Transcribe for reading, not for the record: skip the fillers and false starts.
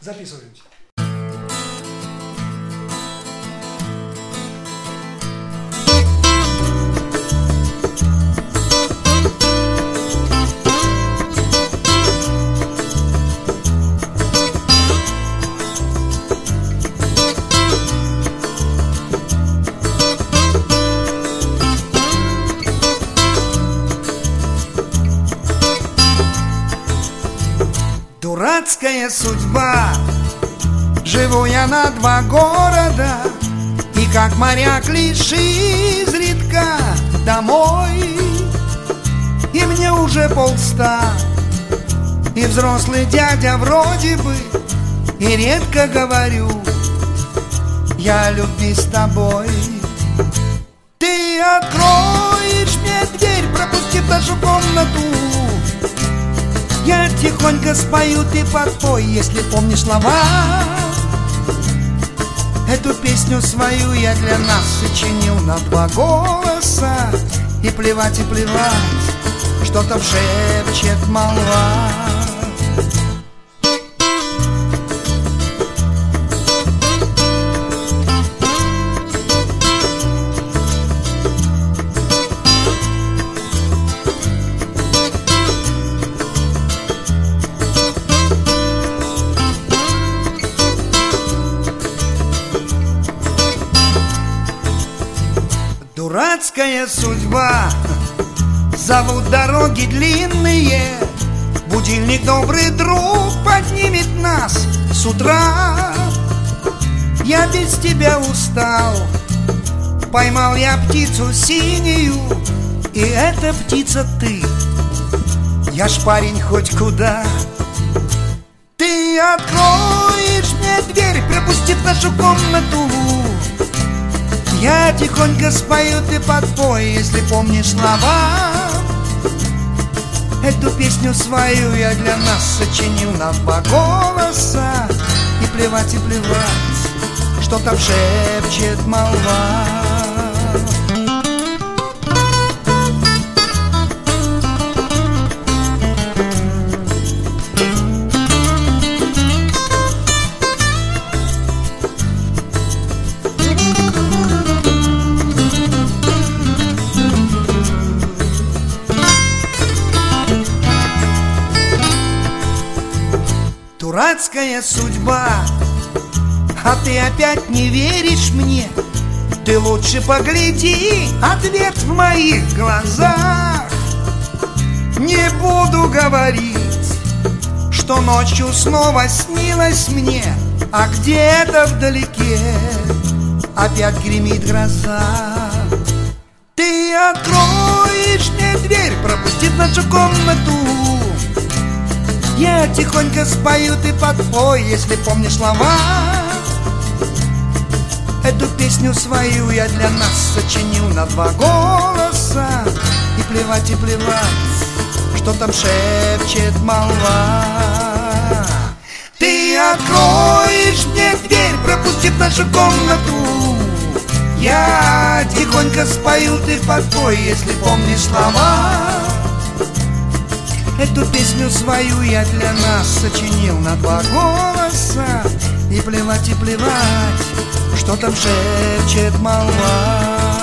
Записываемся. Дурацкая судьба, живу я на два города, и как моряк лишь изредка домой. И мне уже 100, и взрослый дядя вроде бы, и редко говорю я о любви с тобой. Ты откроешь мне дверь, пропустив нашу комнату, я тихонько спою, ты подпой, если помнишь слова. Эту песню свою я для нас сочинил на два голоса. И плевать, что там шепчет молва. Дурацкая судьба, зовут дороги длинные, будильник добрый друг поднимет нас с утра. Я без тебя устал, поймал я птицу синюю, и эта птица ты. Я ж парень хоть куда. Ты откроешь мне дверь, пропустив нашу комнату, я тихонько спою, ты подпой, если помнишь слова. Эту песню свою я для нас сочинил на два голоса. И плевать, что там шепчет молва. Дурацкая судьба, а ты опять не веришь мне. Ты лучше погляди, ответ в моих глазах. Не буду говорить, что ночью снова снилось мне, а где-то вдалеке опять гремит гроза. Ты откроешь мне дверь, пропустив нашу комнату, я тихонько спою, ты подпой, если помнишь слова. Эту песню свою я для нас сочинил на два голоса. И плевать, что там шепчет молва. Ты откроешь мне дверь, пропустив нашу комнату, я тихонько спою, ты подпой, если помнишь слова. Эту песню свою я для нас сочинил на два голоса. И плевать, что там шепчет молва.